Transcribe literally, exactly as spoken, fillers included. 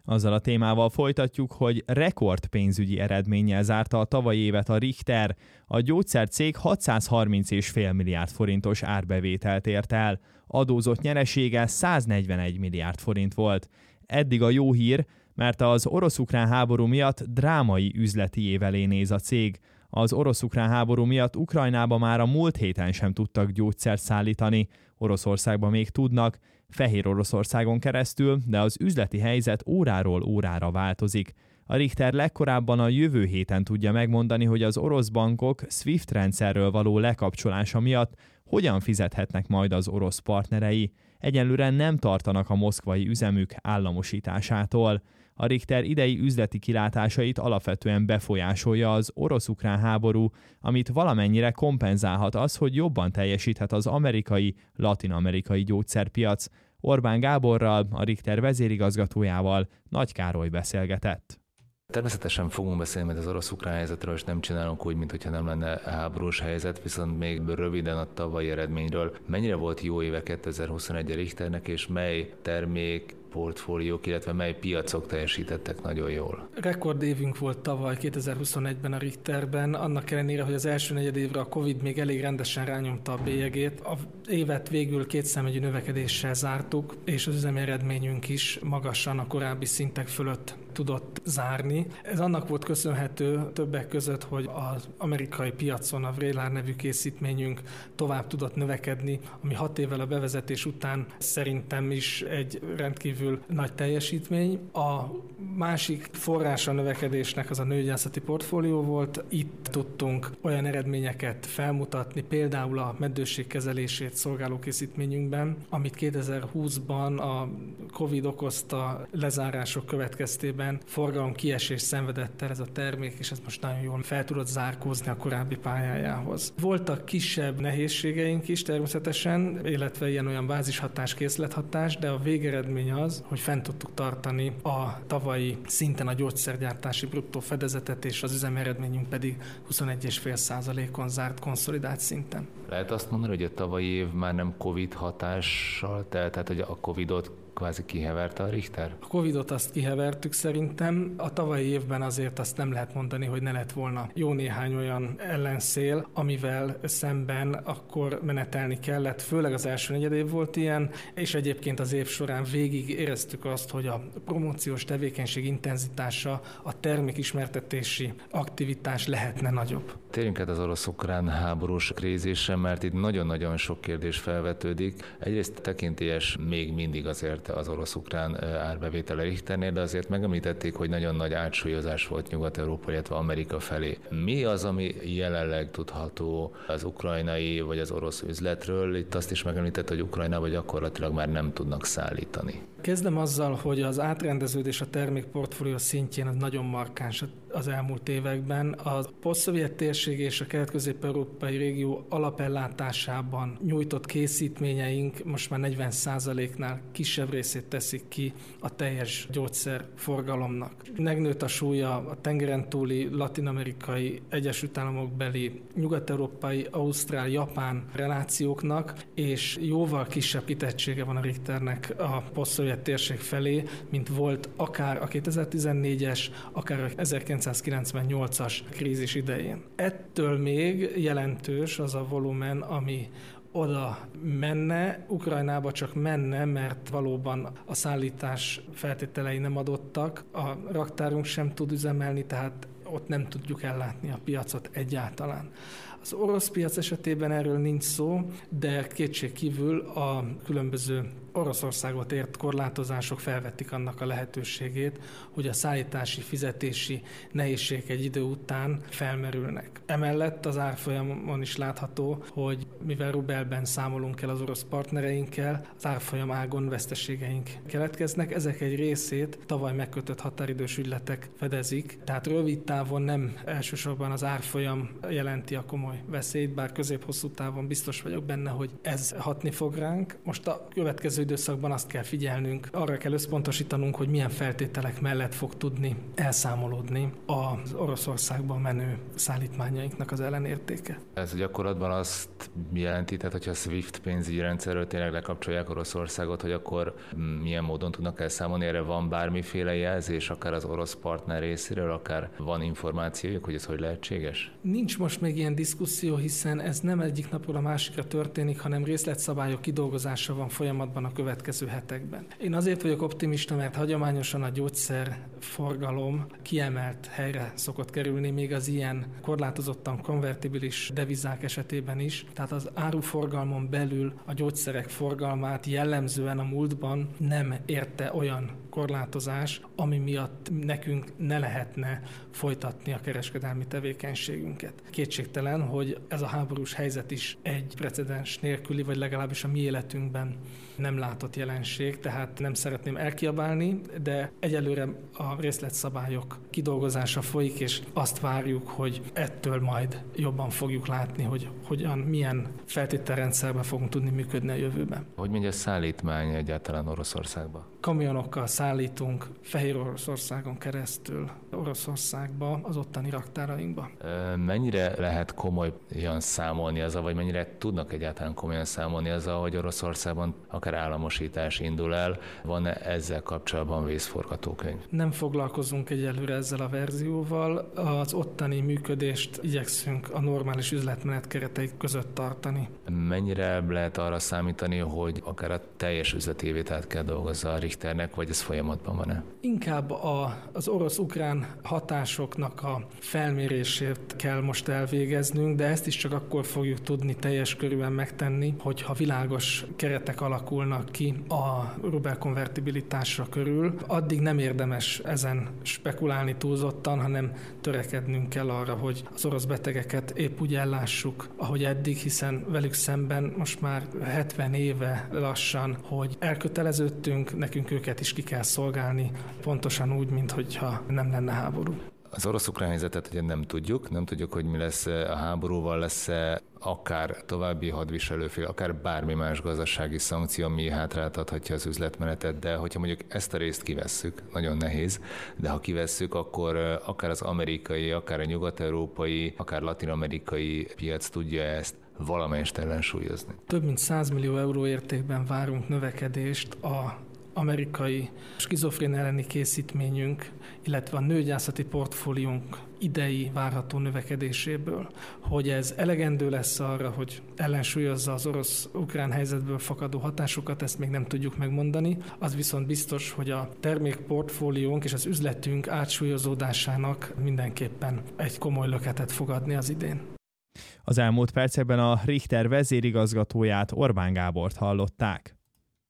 Azzal a témával folytatjuk, hogy rekord pénzügyi eredménnyel zárta a tavalyi évet a Richter. A gyógyszercég hatszázharminc egész öt milliárd forintos árbevételt ért el. Adózott nyeresége száznegyvenegy milliárd forint volt. Eddig a jó hír, mert az orosz-ukrán háború miatt drámai üzleti év elé néz a cég. Az orosz-ukrán háború miatt Ukrajnába már a múlt héten sem tudtak gyógyszert szállítani, Oroszországba még tudnak, Fehér Oroszországon keresztül, de az üzleti helyzet óráról órára változik. A Richter legkorábban a jövő héten tudja megmondani, hogy az orosz bankok SWIFT rendszerről való lekapcsolása miatt hogyan fizethetnek majd az orosz partnerei. Egyelőre nem tartanak a moszkvai üzemük államosításától. A Richter idei üzleti kilátásait alapvetően befolyásolja az orosz-ukrán háború, amit valamennyire kompenzálhat az, hogy jobban teljesíthet az amerikai, latin-amerikai gyógyszerpiac. Orbán Gáborral, a Richter vezérigazgatójával Nagy Károly beszélgetett. Természetesen fogunk beszélni majd az orosz-ukrán helyzetről, és nem csinálunk úgy, mintha nem lenne háborús helyzet, viszont még röviden a tavalyi eredményről. Mennyire volt jó éve kétezer-huszonegy a Richternek, és mely termék, portfóliók, illetve mely piacok teljesítettek nagyon jól? Rekordévünk volt tavaly kétezer-huszonegyben a Richterben, annak ellenére, hogy az első negyedévre a Covid még elég rendesen rányomta a bélyegét. A évet végül kétszámjegyű növekedéssel zártuk, és az üzemi eredményünk is magasan a korábbi szintek fölött tudott zárni. Ez annak volt köszönhető többek között, hogy az amerikai piacon a Vraylar nevű készítményünk tovább tudott növekedni, ami hat évvel a bevezetés után szerintem is egy rendkívül nagy teljesítmény. A másik forrása a növekedésnek az a nőgyászati portfólió volt. Itt tudtunk olyan eredményeket felmutatni, például a meddőség kezelését szolgáló készítményünkben, amit kétezer-húszban a Covid okozta lezárások következtében forgalom kiesés szenvedett el ez a termék, és ez most nagyon jól fel tudott zárkózni a korábbi pályájához. Voltak kisebb nehézségeink is természetesen, illetve ilyen-olyan bázishatás, készlethatás, de a végeredmény az, hogy fent tudtuk tartani a tavalyi szinten a gyógyszergyártási bruttó fedezetet, és az üzemi eredményünk pedig huszonegy egész öt százalékon zárt konszolidált szinten. Lehet azt mondani, hogy a tavalyi év már nem Covid hatással, tehát hogy a Covidot kvázi kiheverte a Richter? A Covidot azt kihevertük szerintem. A tavalyi évben azért azt nem lehet mondani, hogy ne lett volna jó néhány olyan ellenszél, amivel szemben akkor menetelni kellett. Főleg az első negyedév volt ilyen, és egyébként az év során végig éreztük azt, hogy a promóciós tevékenység intenzitása, a termékismertetési aktivitás lehetne nagyobb. Térjünk át az orosz-ukrán háborús krízisre, mert itt nagyon-nagyon sok kérdés felvetődik. Egyrészt tekintélyes még mindig azért az orosz-ukrán árbevétel a Richternél, de azért megemlítették, hogy nagyon nagy átsúlyozás volt Nyugat-Európa, illetve Amerika felé. Mi az, ami jelenleg tudható az ukrajnai vagy az orosz üzletről? Itt azt is megemlített, hogy Ukrajnába gyakorlatilag már nem tudnak szállítani. Kezdem azzal, hogy az átrendeződés a termékportfólió szintjén az nagyon markáns az elmúlt években. A posztszovjet térség és a kelet-közép-európai régió alapellátásában nyújtott készítményeink most már negyven százaléknál kisebb részét teszik ki a teljes gyógyszerforgalomnak. Megnőtt a súlya a tengeren túli, latin-amerikai, Egyesült Államok beli, nyugat-európai, ausztrál, japán relációknak, és jóval kisebb kitettsége van a Richternek a posztszovjet térség felé, mint volt akár a kétezer-tizennégyes, akár a ezerkilencszázkilencvennyolcas krízis idején. Ettől még jelentős az a volumen, ami oda menne, Ukrajnába csak menne, mert valóban a szállítás feltételei nem adottak, a raktárunk sem tud üzemelni, tehát ott nem tudjuk ellátni a piacot egyáltalán. Az orosz piac esetében erről nincs szó, de kétségkívül a különböző Oroszországot ért korlátozások felvették annak a lehetőségét, hogy a szállítási, fizetési nehézségek egy idő után felmerülnek. Emellett az árfolyamon is látható, hogy mivel rubelben számolunk el az orosz partnereinkkel, az árfolyam ágon veszteségeink keletkeznek. Ezek egy részét tavaly megkötött határidős ügyletek fedezik, tehát rövid távon nem elsősorban az árfolyam jelenti a komoly veszélyt, bár közép-hosszú távon biztos vagyok benne, hogy ez hatni fog ránk. Most a következő időszakban azt kell figyelnünk, arra kell összpontosítanunk, hogy milyen feltételek mellett fog tudni elszámolódni az Oroszországban menő szállítmányainknak az ellenértéke. Ez gyakorlatban azt jelenti, tehát hogyha a SWIFT pénzügyi rendszerről tényleg lekapcsolják Oroszországot, hogy akkor milyen módon tudnak elszámolni, erre van bármiféle jelzés, akár az orosz partner részéről, akár van információjuk, hogy ez hogy lehetséges? Nincs most még ilyen diszkuszió, hiszen ez nem egyik napról a másikra történik, hanem részletszabályok kidolgozása van folyamatban a következő hetekben. Én azért vagyok optimista, mert hagyományosan a gyógyszerforgalom kiemelt helyre szokott kerülni, még az ilyen korlátozottan konvertibilis devizák esetében is. Tehát az áruforgalmon belül a gyógyszerek forgalmát jellemzően a múltban nem érte olyan korlátozás, ami miatt nekünk ne lehetne folytatni a kereskedelmi tevékenységünket. Kétségtelen, hogy ez a háborús helyzet is egy precedens nélküli, vagy legalábbis a mi életünkben nem látott jelenség, tehát nem szeretném elkiabálni, de egyelőre a részletszabályok kidolgozása folyik, és azt várjuk, hogy ettől majd jobban fogjuk látni, hogy hogyan, milyen feltételrendszerben fogunk tudni működni a jövőben. Hogy megy a szállítmány egyáltalán Oroszországba? Kamionokkal szállítunk Fehér Oroszországon keresztül Oroszországba, az ottani raktárainkba. Mennyire lehet komolyan számolni azzal, vagy mennyire tudnak egyáltalán komolyan számolni azzal, hogy Oroszországban akár államosítás indul el? Van-e ezzel kapcsolatban vészforgatókönyv? Nem foglalkozunk egyelőre ezzel a verzióval. Az ottani működést igyekszünk a normális üzletmenet keretei között tartani. Mennyire lehet arra számítani, hogy akár a teljes üzleti évét át kell dolgozza a Richternek, vagy ez folyamatban van-e? Inkább a, az orosz-ukrán hatásoknak a felmérését kell most elvégeznünk, de ezt is csak akkor fogjuk tudni teljes körűen megtenni, hogyha világos keretek alakulnak ki a rubel konvertibilitásra körül. Addig nem érdemes ezen spekulálni túlzottan, hanem törekednünk kell arra, hogy az orosz betegeket épp úgy ellássuk, ahogy eddig, hiszen velük szemben most már hetven éve lassan, hogy elköteleződtünk, nekünk őket is ki kell szolgálni, pontosan úgy, minthogyha nem lenne háború. Az orosz-ukrán helyzetet ugye nem tudjuk, nem tudjuk, hogy mi lesz a háborúval, lesz-e akár további hadviselőfél, akár bármi más gazdasági szankció, ami hátráltathatja az üzletmenetet, de hogyha mondjuk ezt a részt kivesszük, nagyon nehéz, de ha kivesszük, akkor akár az amerikai, akár a nyugat-európai, akár latin-amerikai piac tudja ezt valamelyest ellensúlyozni. Több mint száz millió euró értékben várunk növekedést a amerikai skizofrén elleni készítményünk, illetve a nőgyászati portfóliónk idei várható növekedéséből. Hogy ez elegendő lesz arra, hogy ellensúlyozza az orosz-ukrán helyzetből fakadó hatásokat, ezt még nem tudjuk megmondani. Az viszont biztos, hogy a termékportfóliónk és az üzletünk átsúlyozódásának mindenképpen egy komoly löketet fog adni az idén. Az elmúlt percekben a Richter vezérigazgatóját, Orbán Gábort hallották.